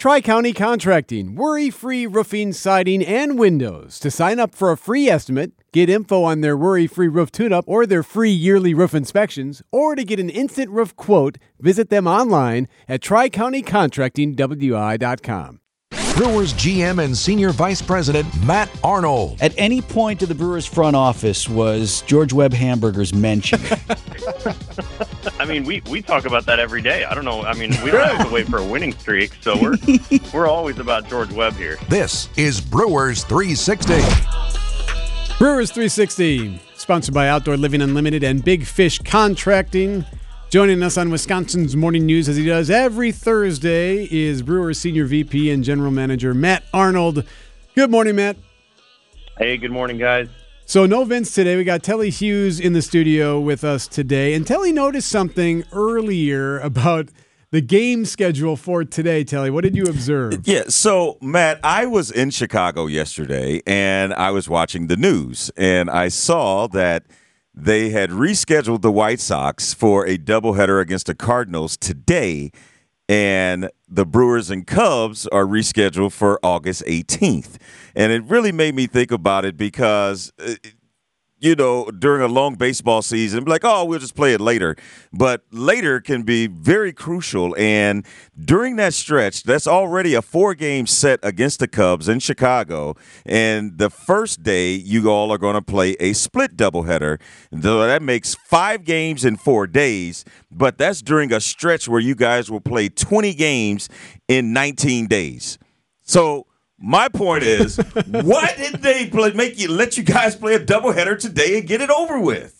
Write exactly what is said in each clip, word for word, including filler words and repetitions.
Tri-County Contracting, worry-free roofing, siding, and windows. To sign up for a free estimate, get info on their worry-free roof tune-up or their free yearly roof inspections, or to get an instant roof quote, visit them online at tri county contracting w i dot com. Brewers G M and Senior Vice President Matt Arnold. At any point of the Brewers front office was George Webb hamburgers mentioned? I mean, we, we talk about that every day. I don't know. I mean, we don't have to wait for a winning streak, so we're we're always about George Webb here. This is Brewers three sixty. Brewers three sixty, sponsored by Outdoor Living Unlimited and Big Fish Contracting. Joining us on Wisconsin's Morning News, as he does every Thursday, is Brewers Senior V P and General Manager Matt Arnold. Good morning, Matt. Hey, good morning, guys. So no Vince today. We got Telly Hughes in the studio with us today. And Telly noticed something earlier about the game schedule for today, Telly. What did you observe? Yeah, so, Matt, I was in Chicago yesterday, and I was watching the news, and I saw that they had rescheduled the White Sox for a doubleheader against the Cardinals today, and the Brewers and Cubs are rescheduled for August eighteenth. And it really made me think about it because, you know, during a long baseball season, be like, oh, we'll just play it later. But later can be very crucial. And during that stretch, that's already a four-game set against the Cubs in Chicago. And the first day, you all are going to play a split doubleheader. So that makes five games in four days. But that's during a stretch where you guys will play twenty games in nineteen days. So my point is, why didn't they play, make you let you guys play a doubleheader today and get it over with?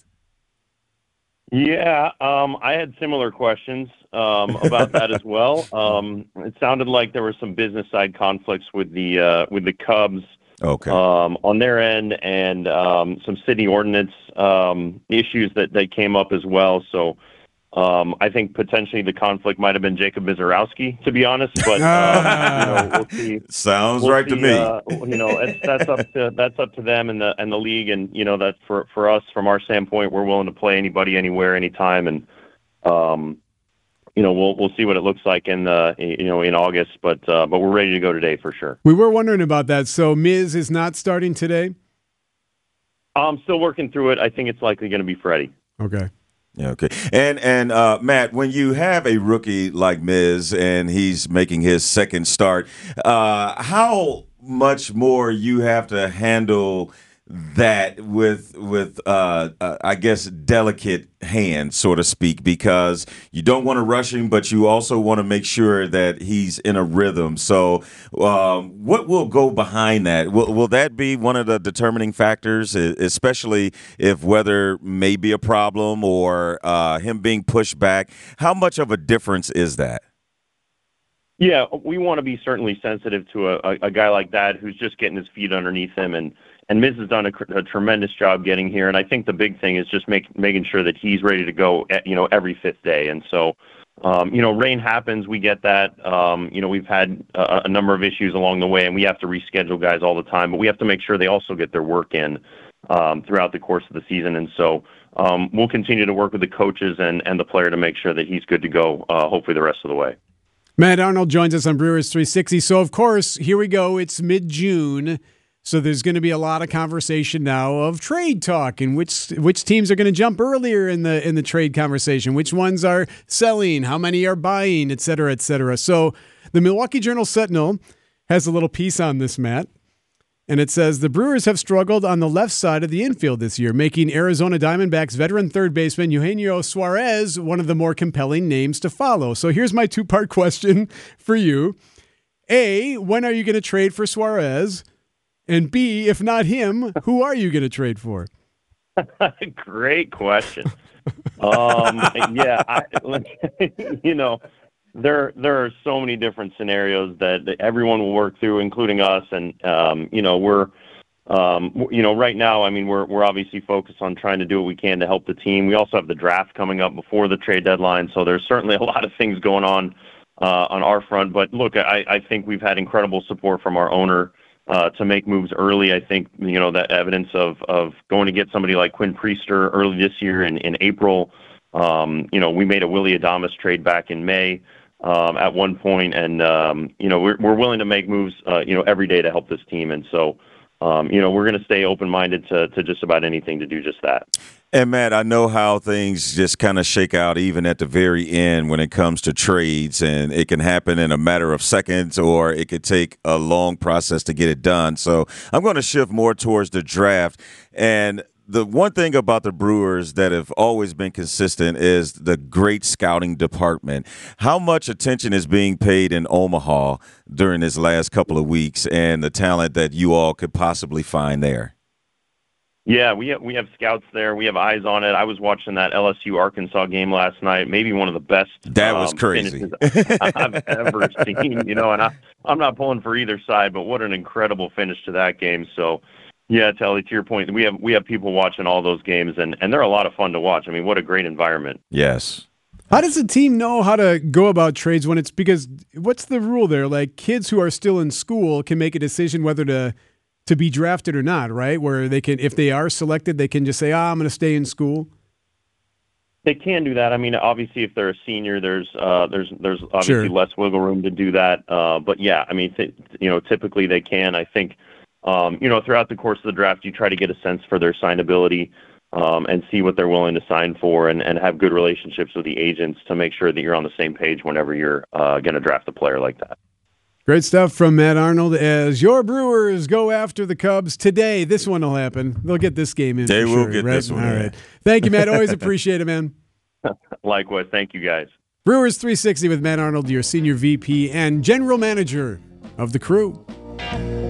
Yeah, um, I had similar questions um, about that as well. Um, it sounded like there were some business side conflicts with the uh, with the Cubs okay. um, on their end, and um, some city ordinance um, issues that they came up as well. So. Um, I think potentially the conflict might have been Jacob Mizorowski, to be honest, but uh, you know, we'll see. Sounds we'll right see, to me. Uh, you know, it's, that's up to that's up to them and the and the league, and you know that for for us, from our standpoint, we're willing to play anybody, anywhere, anytime, and um, you know, we'll we'll see what it looks like in the you know in August, but uh, but we're ready to go today for sure. We were wondering about that. So Miz is not starting today? I'm still working through it. I think it's likely going to be Freddie. Okay. Yeah, okay. And, and uh, Matt, when you have a rookie like Miz and he's making his second start, uh, how much more you have to handle that with, with uh, uh, I guess, delicate hands, so to speak, because you don't want to rush him, but you also want to make sure that he's in a rhythm. So um, what will go behind that? Will, will that be one of the determining factors, especially if weather may be a problem or uh, him being pushed back? How much of a difference is that? Yeah, we want to be certainly sensitive to a, a, a guy like that who's just getting his feet underneath him, and And Miz has done a, a tremendous job getting here, and I think the big thing is just make, making sure that he's ready to go, at, you know, every fifth day. And so, um, you know, rain happens, we get that. Um, you know, we've had a, a number of issues along the way, and we have to reschedule guys all the time, but we have to make sure they also get their work in um, throughout the course of the season. And so um, we'll continue to work with the coaches and, and the player to make sure that he's good to go, uh, hopefully the rest of the way. Matt Arnold joins us on Brewers three sixty. So, of course, here we go. It's mid-June. So there's going to be a lot of conversation now of trade talk and which which teams are going to jump earlier in the in the trade conversation, which ones are selling, how many are buying, et cetera, et cetera. So the Milwaukee Journal-Sentinel has a little piece on this, Matt, and it says the Brewers have struggled on the left side of the infield this year, making Arizona Diamondbacks veteran third baseman Eugenio Suarez one of the more compelling names to follow. So here's my two-part question for you. A, when are you going to trade for Suarez? And B, if not him, who are you going to trade for? Great question. um, yeah, I, you know, there there are so many different scenarios that, that everyone will work through, including us. And um, you know, we're um, you know, right now, I mean, we're we're obviously focused on trying to do what we can to help the team. We also have the draft coming up before the trade deadline, so there's certainly a lot of things going on uh, on our front. But look, I, I think we've had incredible support from our owner. Uh, to make moves early. I think, you know, that evidence of, of going to get somebody like Quinn Priester early this year in, in April. Um, you know, we made a Willy Adames trade back in May. um, at one point, and um, you know we're we're willing to make moves, uh, you know, every day to help this team, and so um, you know we're going to stay open-minded to to just about anything to do just that. And Matt, I know how things just kind of shake out even at the very end when it comes to trades, and it can happen in a matter of seconds or it could take a long process to get it done. So I'm going to shift more towards the draft. And the one thing about the Brewers that have always been consistent is the great scouting department. How much attention is being paid in Omaha during this last couple of weeks and the talent that you all could possibly find there? Yeah, we have we have scouts there. We have eyes on it. I was watching that L S U Arkansas game last night. Maybe one of the best. That was um, crazy. I've ever seen. You know, and I I'm not pulling for either side, but what an incredible finish to that game. So, yeah, Telly, to your point, we have we have people watching all those games, and and they're a lot of fun to watch. I mean, what a great environment. Yes. How does a team know how to go about trades when it's because what's the rule there? Like kids who are still in school can make a decision whether to. to be drafted or not, right? Where they can, if they are selected, they can just say, "Ah, I'm going to stay in school." They can do that. I mean, obviously, if they're a senior, there's uh, there's there's obviously Sure. less wiggle room to do that. Uh, but yeah, I mean, th- you know, typically they can. I think, um, you know, throughout the course of the draft, you try to get a sense for their signability um, and see what they're willing to sign for, and, and have good relationships with the agents to make sure that you're on the same page whenever you're uh, going to draft a player like that. Great stuff from Matt Arnold as your Brewers go after the Cubs today. This one will happen. They'll get this game in. They for will sure, get right? this one All in. right. Thank you, Matt. Always appreciate it, man. Likewise. Thank you, guys. Brewers three sixty with Matt Arnold, your senior V P and general manager of the Crew.